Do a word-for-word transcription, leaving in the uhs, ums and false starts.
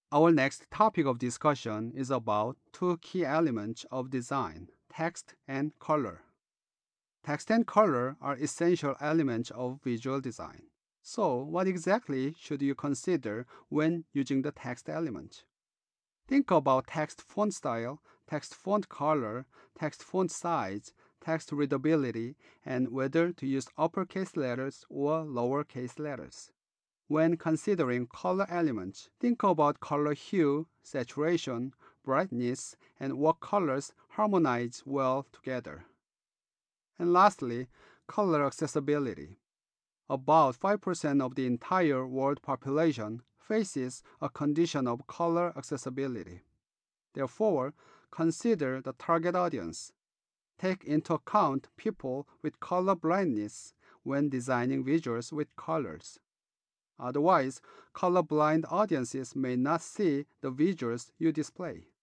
Our next topic of discussion is about two key elements of design, text and color. Text and color are essential elements of visual design. So, what exactly should you consider when using the text element? Think about text font style, text font color, text font size, text readability, and whether to use uppercase letters or lowercase letters. When considering color elements, think about color hue, saturation, brightness, and what colors harmonize well together. And lastly, color accessibility. About five percent of the entire world population faces a condition of color accessibility. Therefore, consider the target audience. Take into account people with color blindness when designing visuals with colors. Otherwise, colorblind audiences may not see the visuals you display.